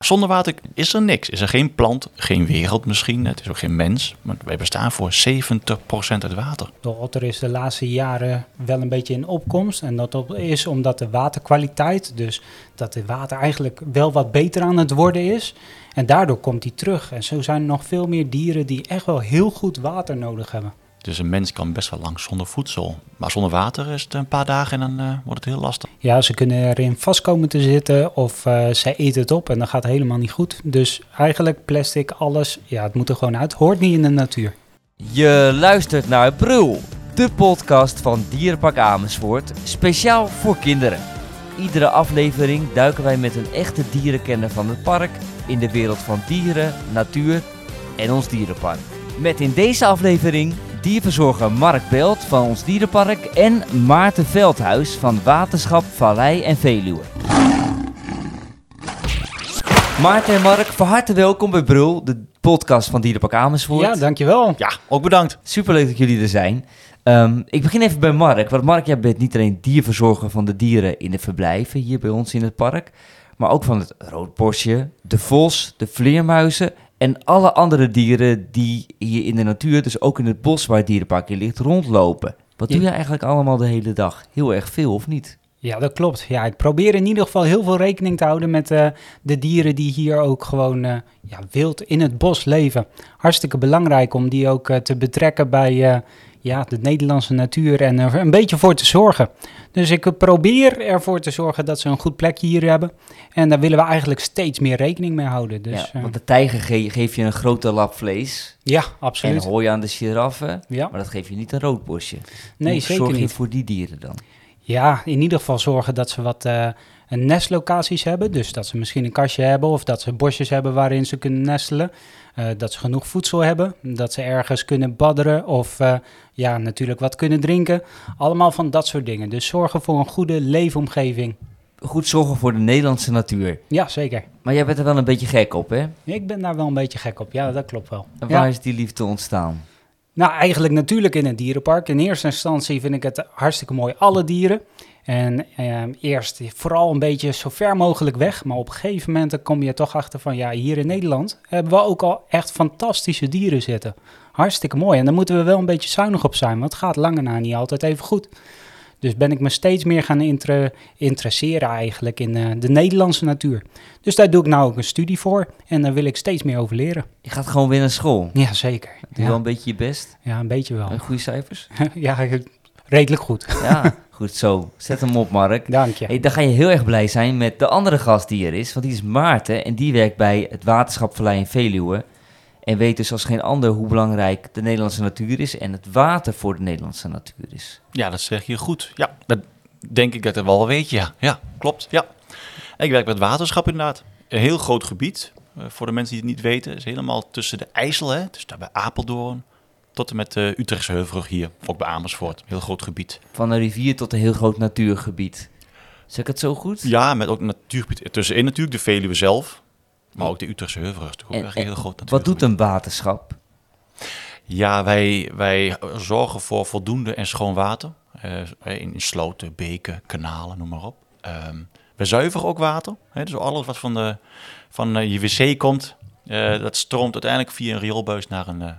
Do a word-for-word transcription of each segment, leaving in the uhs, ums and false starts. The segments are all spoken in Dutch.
Zonder water is er niks. Is er geen plant, geen wereld misschien. Het is ook geen mens. Maar wij bestaan voor zeventig procent uit water. De otter is de laatste jaren wel een beetje in opkomst. En dat is omdat de waterkwaliteit, dus dat het water eigenlijk wel wat beter aan het worden is. En daardoor komt hij terug. En zo zijn er nog veel meer dieren die echt wel heel goed water nodig hebben. Dus een mens kan best wel lang zonder voedsel. Maar zonder water is het een paar dagen en dan uh, wordt het heel lastig. Ja, ze kunnen erin vast komen te zitten of uh, zij eten het op en dan gaat het helemaal niet goed. Dus eigenlijk plastic, alles, ja, het moet er gewoon uit. Hoort niet in de natuur. Je luistert naar Brul, de podcast van Dierenpark Amersfoort, speciaal voor kinderen. Iedere aflevering duiken wij met een echte dierenkenner van het park in de wereld van dieren, natuur en ons dierenpark. Met in deze aflevering dierverzorger Mark Belt van ons dierenpark en Maarten Veldhuis van Waterschap Vallei en Veluwe. Maarten en Mark, van harte welkom bij Brul, de podcast van Dierenpark Amersfoort. Ja, dankjewel. Ja, ook bedankt. Superleuk dat jullie er zijn. Um, ik begin even bij Mark, want Mark, jij bent niet alleen dierverzorger van de dieren in de verblijven hier bij ons in het park, maar ook van het roodborstje, de vos, de vleermuizen en alle andere dieren die hier in de natuur, dus ook in het bos waar het dierenpark in ligt, rondlopen. Wat doe je eigenlijk allemaal de hele dag? Heel erg veel, of niet? Ja, dat klopt. Ja, ik probeer in ieder geval heel veel rekening te houden met uh, de dieren die hier ook gewoon uh, ja, wild in het bos leven. Hartstikke belangrijk om die ook uh, te betrekken bij uh, ja, de Nederlandse natuur en er een beetje voor te zorgen. Dus ik uh, probeer ervoor te zorgen dat ze een goed plekje hier hebben. En daar willen we eigenlijk steeds meer rekening mee houden. Dus, ja, want de tijger ge- geef je een grote lap vlees. Ja, absoluut. En hooi aan de giraffen, ja. Maar dat geef je niet een roodborstje. Nee, Hoe zeker zorg je niet. voor die dieren dan? Ja, in ieder geval zorgen dat ze wat uh, nestlocaties hebben. Dus dat ze misschien een kastje hebben of dat ze bosjes hebben waarin ze kunnen nestelen. Uh, dat ze genoeg voedsel hebben, dat ze ergens kunnen badderen of uh, ja, natuurlijk wat kunnen drinken. Allemaal van dat soort dingen. Dus zorgen voor een goede leefomgeving. Goed zorgen voor de Nederlandse natuur. Ja, zeker. Maar jij bent er wel een beetje gek op, hè? Ik ben daar wel een beetje gek op, ja, dat klopt wel. En waar ja. is die liefde ontstaan? Nou, eigenlijk natuurlijk in het dierenpark. In eerste instantie vind ik het hartstikke mooi, alle dieren. En eh, eerst vooral een beetje zo ver mogelijk weg. Maar op een gegeven moment kom je toch achter van, ja, hier in Nederland hebben we ook al echt fantastische dieren zitten. Hartstikke mooi. En daar moeten we wel een beetje zuinig op zijn, want het gaat lange na niet altijd even goed. Dus ben ik me steeds meer gaan inter- interesseren eigenlijk in uh, de Nederlandse natuur. Dus daar doe ik nou ook een studie voor en daar wil ik steeds meer over leren. Je gaat gewoon weer naar school. Ja, zeker. Doe je ja. wel een beetje je best? Ja, een beetje wel. En goede cijfers? Ja, redelijk goed. Ja, goed zo. Zet hem op, Mark. Dank je. Hey, dan ga je heel erg blij zijn met de andere gast die er is, want die is Maarten en die werkt bij het Waterschap Vallei en Veluwe. En weet dus als geen ander hoe belangrijk de Nederlandse natuur is en het water voor de Nederlandse natuur is. Ja, dat zeg je goed. Ja, dat denk ik dat ik wel weet, ja. Ja, klopt, ja. Ik werk bij het waterschap inderdaad. Een heel groot gebied, uh, voor de mensen die het niet weten. Het is helemaal tussen de IJssel, hè, dus daar bij Apeldoorn, tot en met de uh, Utrechtse Heuvelrug hier, ook bij Amersfoort. Heel groot gebied. Van een rivier tot een heel groot natuurgebied. Zeg ik het zo goed? Ja, met ook een natuurgebied. Tussenin natuurlijk de Veluwe zelf, maar ook de Utrechtse Heuvelrug. Ook En, echt een heel groot wat natuurgebied. doet een waterschap? Ja, wij, wij zorgen voor voldoende en schoon water. Uh, in sloten, beken, kanalen, noem maar op. Um, we zuiveren ook water. Hè, dus alles wat van, de, van uh, je wc komt, uh, dat stroomt uiteindelijk via een rioolbuis naar een uh,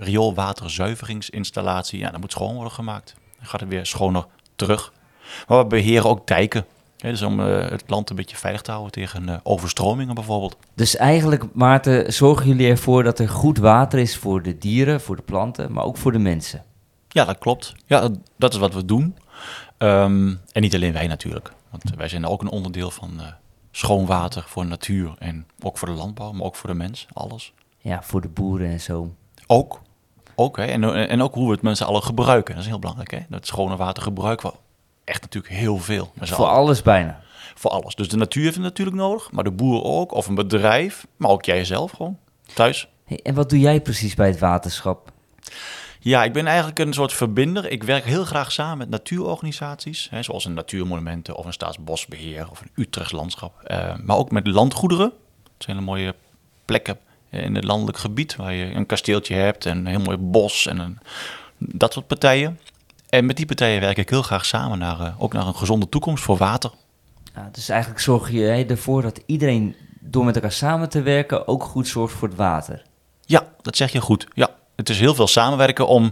rioolwaterzuiveringsinstallatie. Ja, dat moet schoon worden gemaakt. Dan gaat het weer schoner terug. Maar we beheren ook dijken. Hè, dus om uh, het land een beetje veilig te houden tegen uh, overstromingen bijvoorbeeld. Dus eigenlijk, Maarten, zorgen jullie ervoor dat er goed water is voor de dieren, voor de planten, maar ook voor de mensen? Ja, dat klopt. Ja, dat is wat we doen. Um, en niet alleen wij natuurlijk. Want wij zijn ook een onderdeel van uh, schoon water voor de natuur en ook voor de landbouw, maar ook voor de mens, alles. Ja, voor de boeren en zo. Ook. Ook hè? En, en ook hoe we het met z'n allen gebruiken. Dat is heel belangrijk. Hè? Dat schone water gebruiken we echt natuurlijk heel veel. Voor alles bijna. Voor alles. Dus de natuur heeft het natuurlijk nodig, maar de boer ook. Of een bedrijf, maar ook jij zelf gewoon, thuis. Hey, en wat doe jij precies bij het waterschap? Ja, ik ben eigenlijk een soort verbinder. Ik werk heel graag samen met natuurorganisaties, hè, zoals een Natuurmonumenten of een Staatsbosbeheer of een Utrechts Landschap. Uh, maar ook met landgoederen. Dat zijn hele mooie plekken in het landelijk gebied waar je een kasteeltje hebt en een heel mooi bos en een, dat soort partijen. En met die partijen werk ik heel graag samen naar, uh, ook naar een gezonde toekomst voor water. Ja, dus eigenlijk zorg je ervoor dat iedereen door met elkaar samen te werken ook goed zorgt voor het water. Ja, dat zeg je goed. Ja, het is heel veel samenwerken om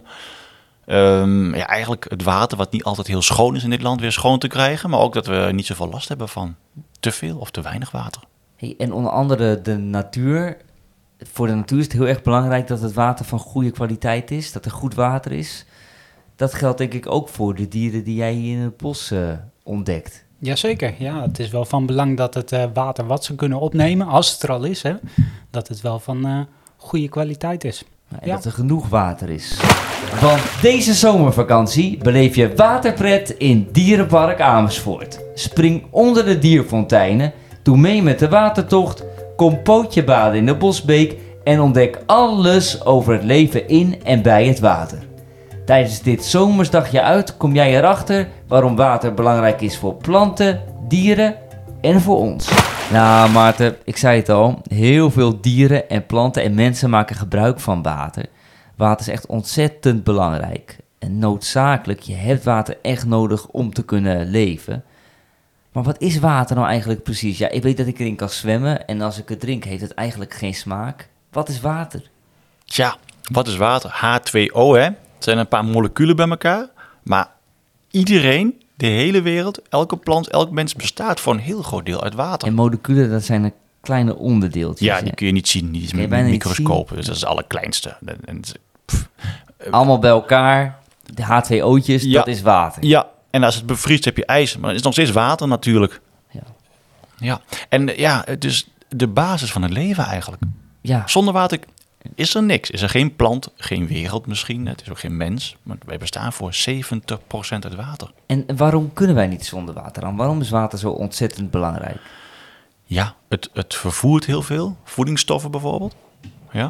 um, ja, eigenlijk het water, wat niet altijd heel schoon is in dit land, weer schoon te krijgen. Maar ook dat we niet zoveel last hebben van te veel of te weinig water. Hey, en onder andere de natuur. Voor de natuur is het heel erg belangrijk dat het water van goede kwaliteit is. Dat er goed water is. Dat geldt denk ik ook voor de dieren die jij hier in het bos uh, ontdekt. Jazeker, ja. Het is wel van belang dat het uh, water wat ze kunnen opnemen, als het er al is, hè, dat het wel van uh, goede kwaliteit is. En ja. dat er genoeg water is. Want deze zomervakantie beleef je waterpret in Dierenpark Amersfoort. Spring onder de dierfonteinen, doe mee met de watertocht, kom pootje baden in de Bosbeek en ontdek alles over het leven in en bij het water. Tijdens dit zomersdagje uit kom jij erachter waarom water belangrijk is voor planten, dieren en voor ons. Nou Maarten, ik zei het al, heel veel dieren en planten en mensen maken gebruik van water. Water is echt ontzettend belangrijk en noodzakelijk. Je hebt water echt nodig om te kunnen leven. Maar wat is water nou eigenlijk precies? Ja, ik weet dat ik erin kan zwemmen en als ik het drink heeft het eigenlijk geen smaak. Wat is water? Tja, wat is water? H twee O, hè? Het zijn een paar moleculen bij elkaar, maar iedereen, de hele wereld, elke plant, elk mens bestaat voor een heel groot deel uit water. En moleculen, dat zijn een kleine onderdeeltjes. Ja, die kun je niet zien, die is met een microscoop, dus dat is het allerkleinste. En, pff, allemaal bij elkaar, de H twee O'tjes, ja, dat is water. Ja, en als het bevriest heb je ijs, maar het is nog steeds water natuurlijk. Ja. Ja, en ja, het is de basis van het leven eigenlijk. Ja. Zonder water is er niks. Is er geen plant, geen wereld misschien. Het is ook geen mens. Maar wij bestaan voor zeventig procent uit water. En waarom kunnen wij niet zonder water dan? Waarom is water zo ontzettend belangrijk? Ja, het, het vervoert heel veel. Voedingsstoffen bijvoorbeeld. Ja.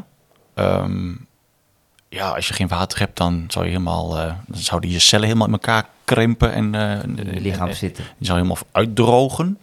Um, ja, als je geen water hebt, dan zou je helemaal, uh, dan zouden je cellen helemaal in elkaar krimpen en uh, in je lichaam en, zitten. Je zou helemaal uitdrogen.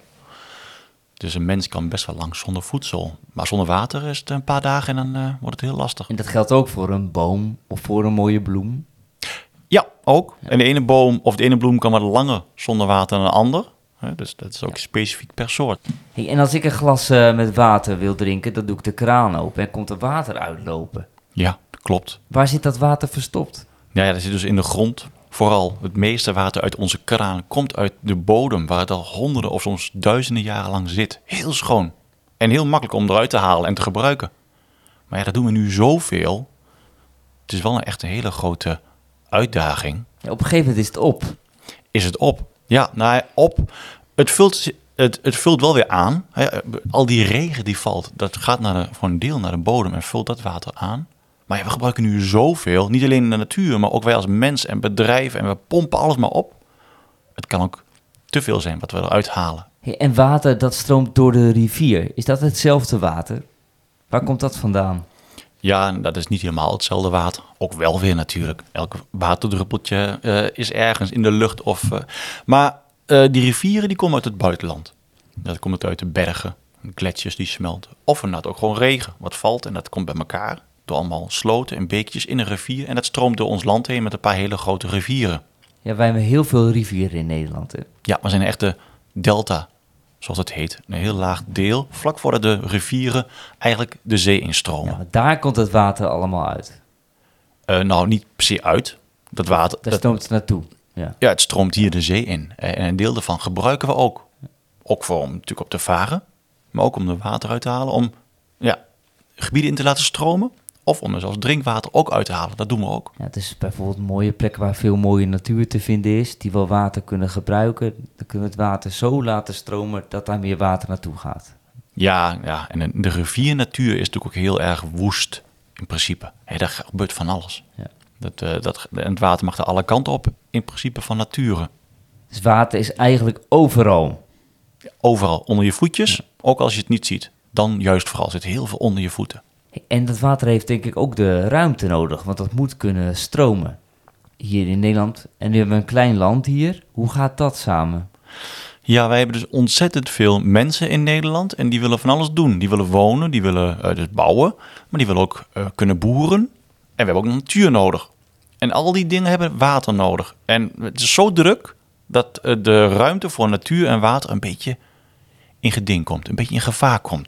Dus een mens kan best wel lang zonder voedsel. Maar zonder water is het een paar dagen en dan uh, wordt het heel lastig. En dat geldt ook voor een boom of voor een mooie bloem? Ja, ook. Ja. En de ene boom of de ene bloem kan wat langer zonder water dan een ander. Dus dat is ook ja. specifiek per soort. Hey, en als ik een glas uh, met water wil drinken, dan doe ik de kraan open en komt er water uitlopen. Ja, klopt. Waar zit dat water verstopt? Ja, ja, dat zit dus in de grond. Vooral het meeste water uit onze kraan komt uit de bodem, waar het al honderden of soms duizenden jaren lang zit. Heel schoon. En heel makkelijk om eruit te halen en te gebruiken. Maar ja, dat doen we nu zoveel. Het is wel een echt een hele grote uitdaging. Ja, op een gegeven moment is het op. Is het op? Ja, nou op. Het vult, het, het vult wel weer aan. Al die regen die valt, dat gaat naar de, voor een deel naar de bodem en vult dat water aan. Maar ja, we gebruiken nu zoveel, niet alleen in de natuur, maar ook wij als mens en bedrijven. En we pompen alles maar op. Het kan ook te veel zijn wat we eruit halen. Hey, en water, dat stroomt door de rivier. Is dat hetzelfde water? Waar komt dat vandaan? Ja, dat is niet helemaal hetzelfde water. Ook wel weer natuurlijk. Elk waterdruppeltje uh, is ergens in de lucht. Of, uh, maar uh, die rivieren die komen uit het buitenland. Dat komt uit de bergen, gletsjers die smelten. Of inderdaad ook gewoon regen, wat valt en dat komt bij elkaar. Door allemaal sloten en beekjes in een rivier. En dat stroomt door ons land heen met een paar hele grote rivieren. Ja, wij hebben heel veel rivieren in Nederland. Hè? Ja, we zijn een echte delta, zoals het heet. Een heel laag deel, vlak voordat de rivieren eigenlijk de zee instromen. Ja, maar daar komt het water allemaal uit. Uh, nou, niet per se uit. Dat water, daar dat, stroomt het naartoe. Ja. ja, het stroomt hier de zee in. En een deel daarvan gebruiken we ook. Ook voor om natuurlijk op te varen. Maar ook om er water uit te halen. Om ja, gebieden in te laten stromen. Of om er zelfs drinkwater ook uit te halen. Dat doen we ook. Ja, het is bijvoorbeeld een mooie plek waar veel mooie natuur te vinden is. Die wel water kunnen gebruiken. Dan kunnen we het water zo laten stromen dat daar meer water naartoe gaat. Ja, ja. En de riviernatuur is natuurlijk ook heel erg woest in principe. Hey, daar gebeurt van alles. Ja. Dat, uh, dat, en het water mag er alle kanten op in principe van nature. Dus water is eigenlijk overal. Ja, overal, onder je voetjes. Ja. Ook als je het niet ziet. Dan juist vooral zit heel veel onder je voeten. En dat water heeft denk ik ook de ruimte nodig, want dat moet kunnen stromen hier in Nederland. En nu hebben we een klein land hier. Hoe gaat dat samen? Ja, wij hebben dus ontzettend veel mensen in Nederland en die willen van alles doen. Die willen wonen, die willen uh, dus bouwen, maar die willen ook uh, kunnen boeren. En we hebben ook natuur nodig. En al die dingen hebben water nodig. En het is zo druk dat uh, de ruimte voor natuur en water een beetje in geding komt, een beetje in gevaar komt.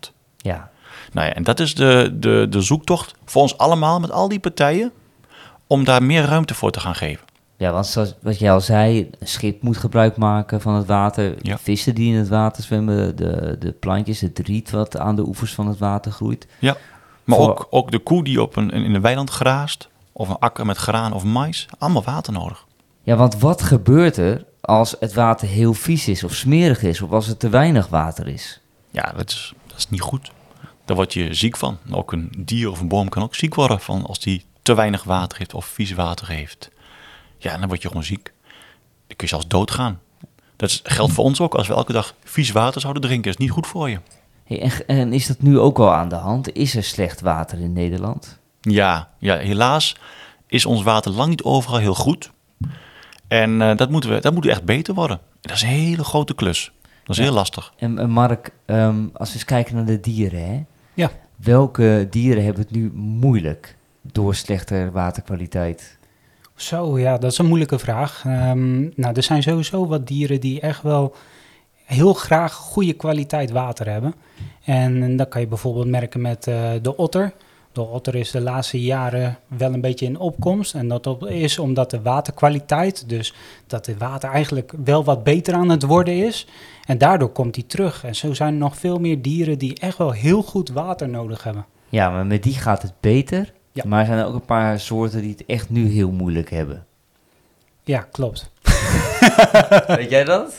Ja. Nou ja, en dat is de, de, de zoektocht voor ons allemaal met al die partijen om daar meer ruimte voor te gaan geven. Ja, want zoals wat jij al zei, een schip moet gebruik maken van het water. Ja. Vissen die in het water zwemmen, de, de plantjes, het riet wat aan de oevers van het water groeit. Ja, maar Voor- ook, ook de koe die op een, in een weiland graast, of een akker met graan of mais, allemaal water nodig. Ja, want wat gebeurt er als het water heel vies is of smerig is, of als er te weinig water is? Ja, dat is, dat is niet goed. Daar word je ziek van. Ook een dier of een boom kan ook ziek worden van als die te weinig water heeft of vies water heeft. Ja, dan word je gewoon ziek. Dan kun je zelfs doodgaan. Dat is, geldt voor ons ook. Als we elke dag vies water zouden drinken, is niet goed voor je. Hey, en, en is dat nu ook al aan de hand? Is er slecht water in Nederland? Ja, ja, helaas is ons water lang niet overal heel goed. En uh, dat, moeten we, dat moet echt beter worden. Dat is een hele grote klus. Dat is Ja. heel lastig. En, en Mark, um, als we eens kijken naar de dieren, hè? Ja. Welke dieren hebben het nu moeilijk door slechte waterkwaliteit? Zo, ja, dat is een moeilijke vraag. Ehm, nou, er zijn sowieso wat dieren die echt wel heel graag goede kwaliteit water hebben. En dat kan je bijvoorbeeld merken met uh, de otter. De otter is de laatste jaren wel een beetje in opkomst. En dat op- is omdat de waterkwaliteit, dus dat het water eigenlijk wel wat beter aan het worden is. En daardoor komt hij terug. En zo zijn er nog veel meer dieren die echt wel heel goed water nodig hebben. Ja, maar met die gaat het beter. Ja. Maar er zijn er ook een paar soorten die het echt nu heel moeilijk hebben. Ja, klopt. Weet jij dat?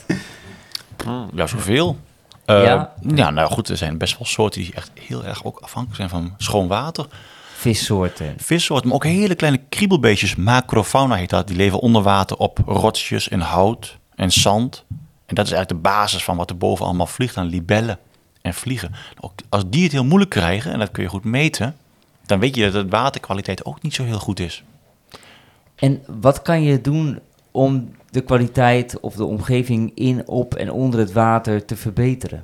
Ja, zoveel. Uh, Ja? ja, nou goed, er zijn best wel soorten die echt heel erg ook afhankelijk zijn van schoon water. Vissoorten. Vissoorten, maar ook hele kleine kriebelbeestjes, macrofauna heet dat. Die leven onder water op rotsjes en hout en zand. En dat is eigenlijk de basis van wat er boven allemaal vliegt aan libellen en vliegen. Ook als die het heel moeilijk krijgen, en dat kun je goed meten, dan weet je dat de waterkwaliteit ook niet zo heel goed is. En wat kan je doen om de kwaliteit of de omgeving in, op en onder het water te verbeteren?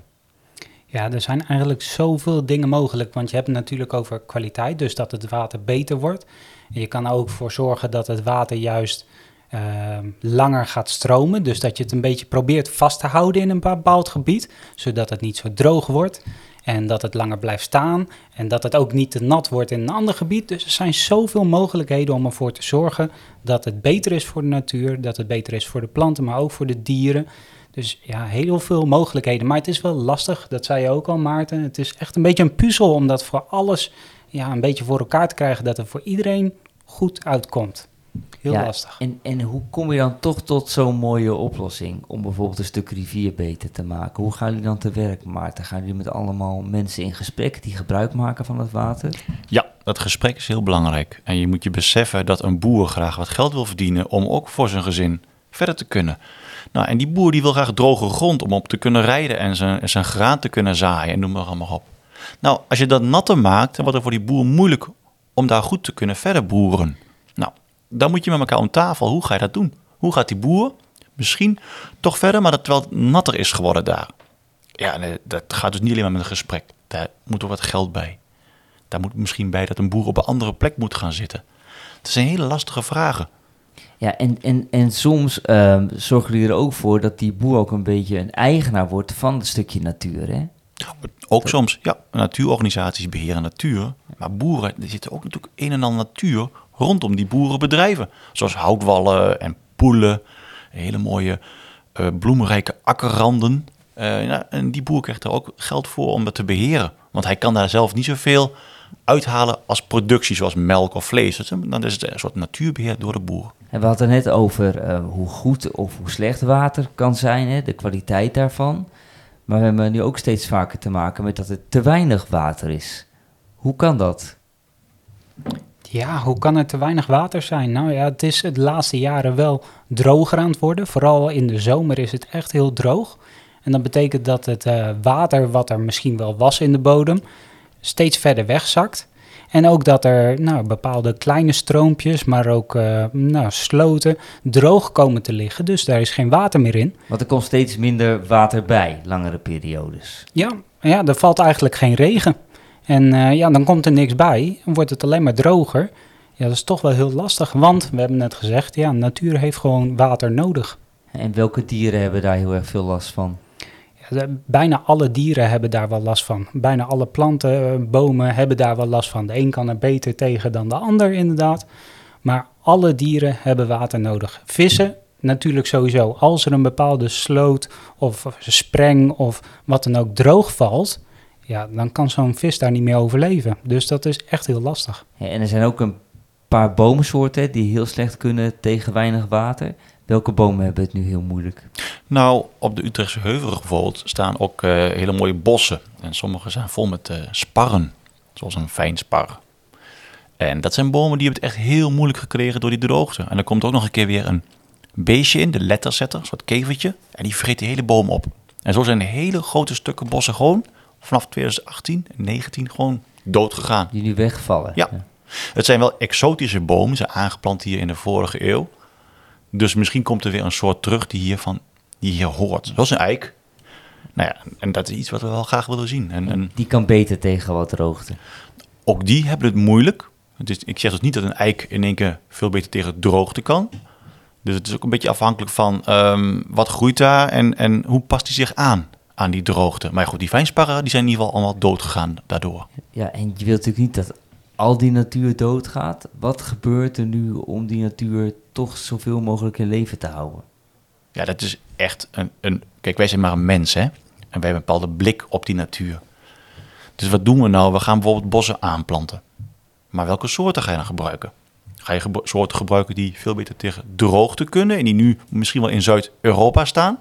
Ja, er zijn eigenlijk zoveel dingen mogelijk, want je hebt het natuurlijk over kwaliteit, dus dat het water beter wordt. En je kan er ook voor zorgen dat het water juist uh, langer gaat stromen, dus dat je het een beetje probeert vast te houden in een bepaald gebied, zodat het niet zo droog wordt en dat het langer blijft staan en dat het ook niet te nat wordt in een ander gebied. Dus er zijn zoveel mogelijkheden om ervoor te zorgen dat het beter is voor de natuur, dat het beter is voor de planten, maar ook voor de dieren. Dus ja, heel veel mogelijkheden. Maar het is wel lastig, dat zei je ook al, Maarten. Het is echt een beetje een puzzel om dat voor alles ja, een beetje voor elkaar te krijgen, dat het voor iedereen goed uitkomt. Heel Ja, lastig. En, en hoe kom je dan toch tot zo'n mooie oplossing om bijvoorbeeld een stuk rivier beter te maken? Hoe gaan jullie dan te werk, Maarten? Gaan jullie met allemaal mensen in gesprek die gebruik maken van het water? Ja, dat gesprek is heel belangrijk. En je moet je beseffen dat een boer graag wat geld wil verdienen om ook voor zijn gezin verder te kunnen. Nou, en die boer die wil graag droge grond om op te kunnen rijden en zijn, en zijn graan te kunnen zaaien en noem maar allemaal op. Nou, als je dat natter maakt, dan wordt het voor die boer moeilijk om daar goed te kunnen verder boeren. Nou, dan moet je met elkaar om tafel. Hoe ga je dat doen? Hoe gaat die boer misschien toch verder, maar dat terwijl het natter is geworden daar? Ja, nee, dat gaat dus niet alleen maar met een gesprek. Daar moet ook wat geld bij. Daar moet misschien bij dat een boer op een andere plek moet gaan zitten. Het zijn hele lastige vragen. Ja, en, en, en soms um, zorgen jullie er ook voor dat die boer ook een beetje een eigenaar wordt van het stukje natuur, hè? Ook soms, ja, natuurorganisaties beheren natuur. Maar boeren, er zitten ook natuurlijk een en ander natuur rondom die boerenbedrijven. Zoals houtwallen en poelen, hele mooie uh, bloemrijke akkerranden. Uh, ja, en die boer krijgt er ook geld voor om dat te beheren. Want hij kan daar zelf niet zoveel uithalen als productie, zoals melk of vlees. Dus dan is het een soort natuurbeheer door de boer. En we hadden net over uh, hoe goed of hoe slecht water kan zijn, hè, de kwaliteit daarvan. Maar we hebben nu ook steeds vaker te maken met dat er te weinig water is. Hoe kan dat? Ja, hoe kan er te weinig water zijn? Nou ja, het is de laatste jaren wel droger aan het worden. Vooral in de zomer is het echt heel droog. En dat betekent dat het uh, water wat er misschien wel was in de bodem steeds verder wegzakt. En ook dat er nou, bepaalde kleine stroompjes, maar ook uh, nou, sloten droog komen te liggen. Dus daar is geen water meer in. Want er komt steeds minder water bij, langere periodes. Ja, ja, er valt eigenlijk geen regen. En uh, ja, dan komt er niks bij en wordt het alleen maar droger. Ja, dat is toch wel heel lastig, want we hebben net gezegd, ja, natuur heeft gewoon water nodig. En welke dieren hebben daar heel erg veel last van? Ja, de- bijna alle dieren hebben daar wel last van. Bijna alle planten, eh, bomen hebben daar wel last van. De een kan er beter tegen dan de ander inderdaad. Maar alle dieren hebben water nodig. Vissen natuurlijk sowieso. Als er een bepaalde sloot of spreng of wat dan ook droog valt, ja, dan kan zo'n vis daar niet meer overleven. Dus dat is echt heel lastig. Ja, en er zijn ook een paar bomensoorten die heel slecht kunnen tegen weinig water. Welke bomen hebben het nu heel moeilijk? Nou, op de Utrechtse Heuvelrug bijvoorbeeld staan ook uh, hele mooie bossen. En sommige zijn vol met uh, sparren, zoals een fijnspar. En dat zijn bomen die hebben het echt heel moeilijk gekregen door die droogte. En er komt ook nog een keer weer een beestje in, de letterzetter, een soort kevertje. En die vreet die hele boom op. En zo zijn hele grote stukken bossen gewoon vanaf twintig achttien en negentien gewoon dood gegaan. Die nu wegvallen. Ja. ja. Het zijn wel exotische bomen, ze zijn aangeplant hier in de vorige eeuw. Dus misschien komt er weer een soort terug die, hiervan, die hier hoort. Zoals een eik. Nou ja, en dat is iets wat we wel graag willen zien. En, en die kan beter tegen wat droogte. Ook die hebben het moeilijk. Dus ik zeg dus niet dat een eik in één keer veel beter tegen droogte kan. Dus het is ook een beetje afhankelijk van um, wat groeit daar en, en hoe past die zich aan aan die droogte. Maar goed, die fijnsparren die zijn in ieder geval allemaal dood gegaan daardoor. Ja, en je wilt natuurlijk niet dat al die natuur doodgaat. Wat gebeurt er nu om die natuur toch zoveel mogelijk in leven te houden? Ja, dat is echt een, een... Kijk, wij zijn maar een mens, hè. En wij hebben een bepaalde blik op die natuur. Dus wat doen we nou? We gaan bijvoorbeeld bossen aanplanten. Maar welke soorten ga je dan gebruiken? Ga je ge- soorten gebruiken die veel beter tegen droogte kunnen en die nu misschien wel in Zuid-Europa staan?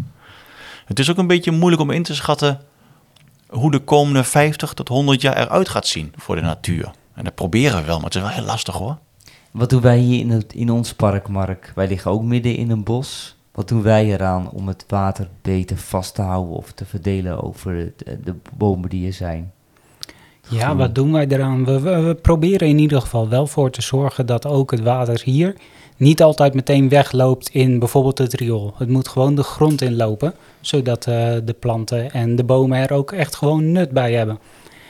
Het is ook een beetje moeilijk om in te schatten hoe de komende vijftig tot honderd jaar eruit gaat zien voor de natuur. En dat proberen we wel, maar het is wel heel lastig hoor. Wat doen wij hier in, het, in ons park, Mark? Wij liggen ook midden in een bos. Wat doen wij eraan om het water beter vast te houden of te verdelen over de, de bomen die er zijn? Ja, Groen. wat doen wij eraan? We, we, we proberen in ieder geval wel voor te zorgen dat ook het water hier niet altijd meteen wegloopt in bijvoorbeeld het riool. Het moet gewoon de grond inlopen, zodat uh, de planten en de bomen er ook echt gewoon nut bij hebben.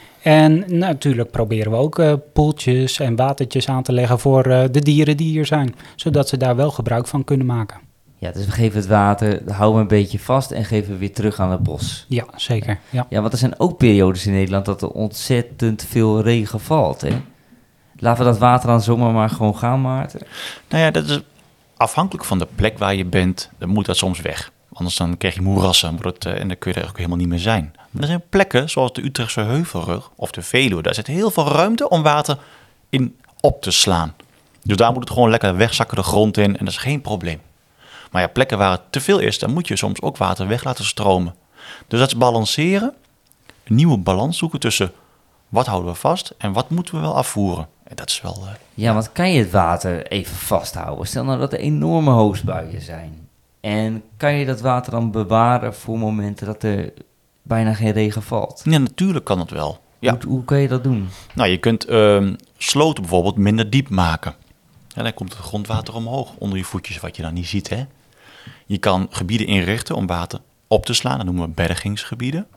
En natuurlijk proberen we ook uh, poeltjes en watertjes aan te leggen voor uh, de dieren die hier zijn, zodat ze daar wel gebruik van kunnen maken. Ja, dus we geven het water, houden we een beetje vast en geven we weer terug aan het bos. Ja, zeker. Ja, ja want er zijn ook periodes in Nederland dat er ontzettend veel regen valt, hè? Laten we dat water dan zomaar maar gewoon gaan, Maarten? Nou ja, dat is afhankelijk van de plek waar je bent, dan moet dat soms weg. Anders dan krijg je moerassen wordt het, uh, en dan kun je er ook helemaal niet meer zijn. Maar er zijn plekken, zoals de Utrechtse Heuvelrug of de Veluwe, daar zit heel veel ruimte om water in op te slaan. Dus daar moet het gewoon lekker wegzakken de grond in en dat is geen probleem. Maar ja, plekken waar het te veel is, dan moet je soms ook water weg laten stromen. Dus dat is balanceren, een nieuwe balans zoeken tussen wat houden we vast en wat moeten we wel afvoeren. En dat is wel... Uh, ja, want kan je het water even vasthouden? Stel nou dat er enorme hoosbuien zijn. En kan je dat water dan bewaren voor momenten dat er bijna geen regen valt? Ja, natuurlijk kan het wel. Ja. Hoe, hoe kan je dat doen? Nou, je kunt uh, sloten bijvoorbeeld minder diep maken. En dan komt het grondwater omhoog onder je voetjes, wat je dan niet ziet, hè. Je kan gebieden inrichten om water op te slaan. Dat noemen we bergingsgebieden.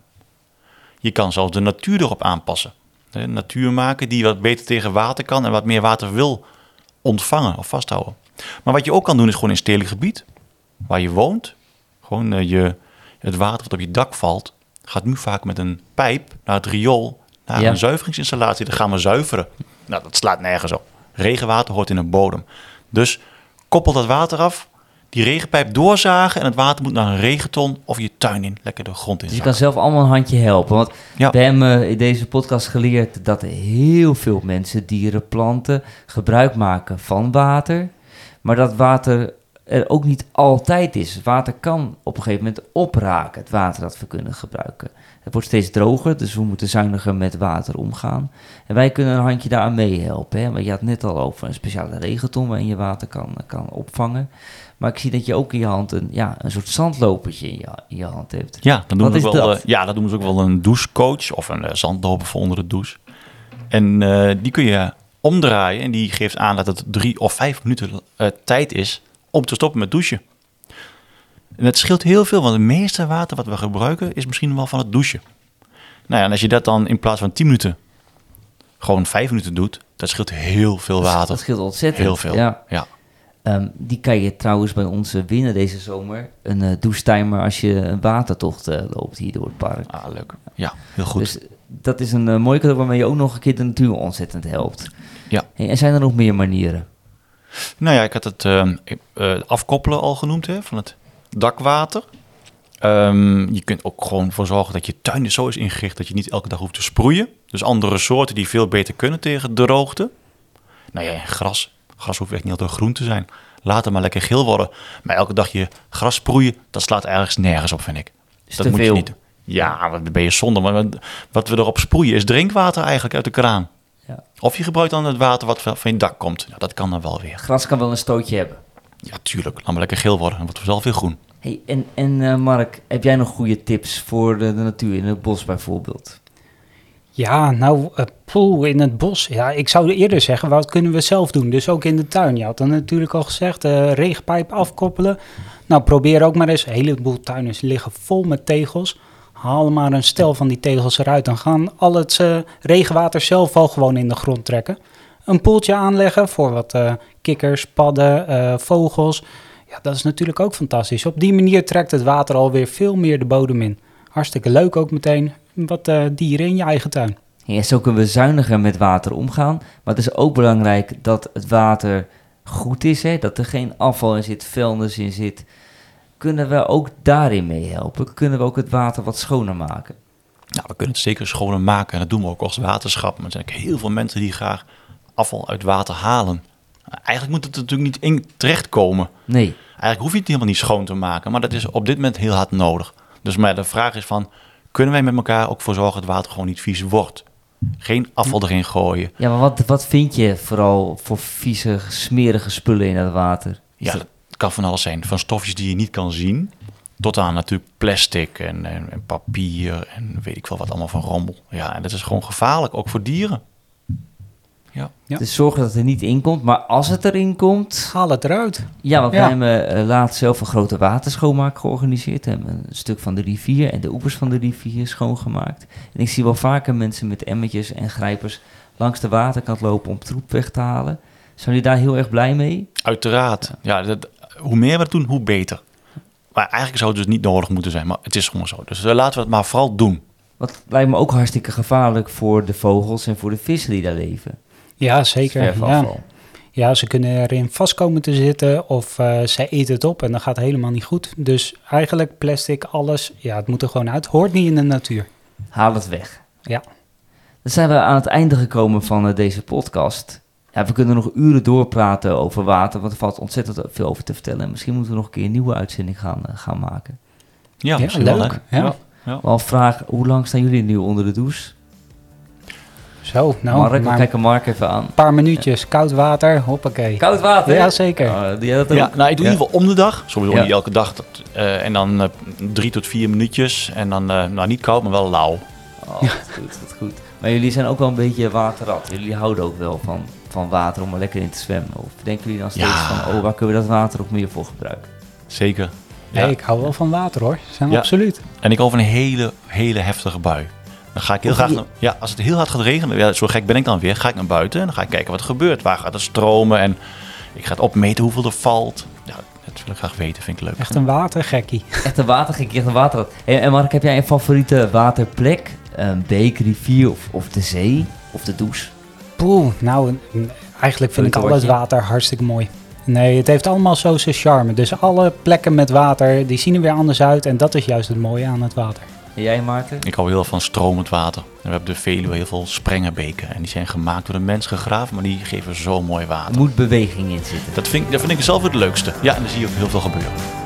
Je kan zelfs de natuur erop aanpassen. De natuur maken die wat beter tegen water kan en wat meer water wil ontvangen of vasthouden. Maar wat je ook kan doen is gewoon in stedelijk gebied, waar je woont, gewoon uh, je, het water wat op je dak valt, gaat nu vaak met een pijp naar het riool, naar ja. een zuiveringsinstallatie. Dan gaan we zuiveren. Nou, dat slaat nergens op. Regenwater hoort in een bodem. Dus koppel dat water af, die regenpijp doorzagen en het water moet naar een regenton of je tuin in, lekker de grond in. Dus je kan zelf allemaal een handje helpen. Want ja. we hebben in deze podcast geleerd dat heel veel mensen, dieren, planten gebruik maken van water. Maar dat water er ook niet altijd is. Het water kan op een gegeven moment opraken, het water dat we kunnen gebruiken. Het wordt steeds droger, dus we moeten zuiniger met water omgaan. En wij kunnen een handje daaraan meehelpen. Hè? Want je had net al over een speciale regenton waarin je water kan, kan opvangen. Maar ik zie dat je ook in je hand een, ja, een soort zandlopertje in je, in je hand hebt. Ja, dan doen Wat we is wel, dat? Uh, ja, dat doen we ook wel een douchecoach of een uh, zandloper voor onder de douche. En uh, die kun je omdraaien en die geeft aan dat het drie of vijf minuten uh, tijd is om te stoppen met douchen. En het scheelt heel veel, want het meeste water wat we gebruiken is misschien wel van het douchen. Nou ja, en als je dat dan in plaats van tien minuten gewoon vijf minuten doet, dat scheelt heel veel water. Dat scheelt ontzettend. Heel veel, ja. ja. Um, die kan je trouwens bij ons uh, winnen deze zomer. Een uh, douchetimer als je een watertocht uh, loopt hier door het park. Ah, leuk. Ja, heel goed. Dus dat is een uh, mooi cadeau waarmee je ook nog een keer de natuur ontzettend helpt. Ja. Hey, en zijn er nog meer manieren? Nou ja, ik had het uh, uh, afkoppelen al genoemd, hè, van het dakwater. Um, je kunt ook gewoon voor zorgen dat je tuin zo is ingericht dat je niet elke dag hoeft te sproeien. Dus andere soorten die veel beter kunnen tegen droogte. Nou ja, gras. Gras hoeft echt niet altijd groen te zijn. Laat het maar lekker geel worden. Maar elke dag je gras sproeien, dat slaat ergens nergens op, vind ik. Is dat te moet veel. je niet doen. Ja, wat ben je zonde. Maar wat we erop sproeien is drinkwater eigenlijk uit de kraan. Ja. Of je gebruikt dan het water wat van je dak komt. Nou, dat kan dan wel weer. Gras kan wel een stootje hebben. Ja, tuurlijk. Laat maar lekker geel worden. Dan wordt het zelf weer groen. Hey, en en uh, Mark, heb jij nog goede tips voor de, de natuur in het bos bijvoorbeeld? Ja, nou, uh, poeh, in het bos. Ja, ik zou eerder zeggen, wat kunnen we zelf doen? Dus ook in de tuin. Je had dan natuurlijk al gezegd, uh, regenpijp afkoppelen. Nou, probeer ook maar eens. Een heleboel tuinen liggen vol met tegels. Haal maar een stel van die tegels eruit. Dan gaan al het uh, regenwater zelf al gewoon in de grond trekken. Een poeltje aanleggen voor wat uh, kikkers, padden, uh, vogels. Ja, dat is natuurlijk ook fantastisch. Op die manier trekt het water alweer veel meer de bodem in. Hartstikke leuk ook meteen. Wat uh, dieren in je eigen tuin. Ja, zo kunnen we zuiniger met water omgaan. Maar het is ook belangrijk dat het water goed is. Hè? Dat er geen afval in zit, vuilnis in zit. Kunnen we ook daarin meehelpen? Kunnen we ook het water wat schoner maken? Nou, we kunnen het zeker schoner maken. En dat doen we ook als waterschap. Maar er zijn ook heel veel mensen die graag afval uit water halen. Eigenlijk moet het er natuurlijk niet in terechtkomen. Nee. Eigenlijk hoef je het helemaal niet schoon te maken. Maar dat is op dit moment heel hard nodig. Dus maar de vraag is van, kunnen wij met elkaar ook voor zorgen dat het water gewoon niet vies wordt? Geen afval erin gooien. Ja, maar wat, wat vind je vooral voor vieze, smerige spullen in het water? Ja, dat kan van alles zijn. Van stofjes die je niet kan zien, tot aan natuurlijk plastic en, en, en papier en weet ik veel wat allemaal van rommel. Ja, en dat is gewoon gevaarlijk, ook voor dieren. Ja. Ja. Dus zorg dat het er niet in komt. Maar als het erin komt... Haal het eruit. Ja, want Ja. wij hebben uh, laatst zelf een grote waterschoonmaak georganiseerd. We hebben een stuk van de rivier en de oevers van de rivier schoongemaakt. En ik zie wel vaker mensen met emmertjes en grijpers langs de waterkant lopen om troep weg te halen. Zijn jullie daar heel erg blij mee? Uiteraard. Ja, dat, hoe meer we het doen, hoe beter. Maar eigenlijk zou het dus niet nodig moeten zijn, maar het is gewoon zo. Dus uh, laten we het maar vooral doen. Wat lijkt me ook hartstikke gevaarlijk voor de vogels en voor de vissen die daar leven. Ja, zeker. Ja. Zwerfafval. ja, ze kunnen erin vast komen te zitten of uh, zij eten het op en dat gaat helemaal niet goed. Dus eigenlijk plastic, alles, ja, het moet er gewoon uit. Hoort niet in de natuur. Haal het weg. Ja. Dan zijn we aan het einde gekomen van uh, deze podcast. Ja, we kunnen nog uren doorpraten over water, want er valt ontzettend veel over te vertellen. En misschien moeten we nog een keer een nieuwe uitzending gaan, uh, gaan maken. Ja, Ja, misschien leuk. wel. Hè? Ja. Ja. Ja. Wel vraag, hoe lang staan jullie nu onder de douche? Zo, nou, Mark, we maar kijken Mark even aan. een paar minuutjes, koud water, hoppakee. Koud water? Ja, zeker. Oh, doe jij dat ook? Ja, nou, ik doe Ja. in ieder geval om de dag. Sowieso Ja. niet elke dag. Dat, uh, en dan uh, drie tot vier minuutjes. En dan, uh, nou niet koud, maar wel lauw. Oh, wat goed, wat goed. Maar jullie zijn ook wel een beetje waterrat. Jullie houden ook wel van, van water om er lekker in te zwemmen. Of denken jullie dan steeds Ja. van, oh, waar kunnen we dat water nog meer voor gebruiken? Zeker. Nee, Ja. ik hou wel van water hoor. Zijn Ja. absoluut. En ik hou van een hele, hele heftige bui. Dan ga ik heel Of graag... je- naar- ja, als het heel hard gaat regenen, ja, zo gek ben ik dan weer, ga ik naar buiten en dan ga ik kijken wat er gebeurt. Waar gaat het stromen en ik ga het opmeten hoeveel er valt. Ja, dat wil ik graag weten, vind ik leuk. Echt een watergekkie. Echt een watergek, echt een waterrat. Hey, en Mark, heb jij een favoriete waterplek? Een beek, rivier of, of de zee? Of de douche? Poeh, nou, n- eigenlijk vind ik al het Retourtje. water hartstikke mooi. Nee, het heeft allemaal zo zijn charme. Dus alle plekken met water, die zien er weer anders uit. En dat is juist het mooie aan het water. En jij, Maarten? Ik hou heel erg van stromend water. En we hebben de Veluwe heel veel sprengenbeken. En die zijn gemaakt door de mens gegraven, maar die geven zo mooi Er water. moet beweging in zitten. Dat vind, ik- dat vind ik zelf het leukste. Ja, en dan zie je ook heel veel gebeuren.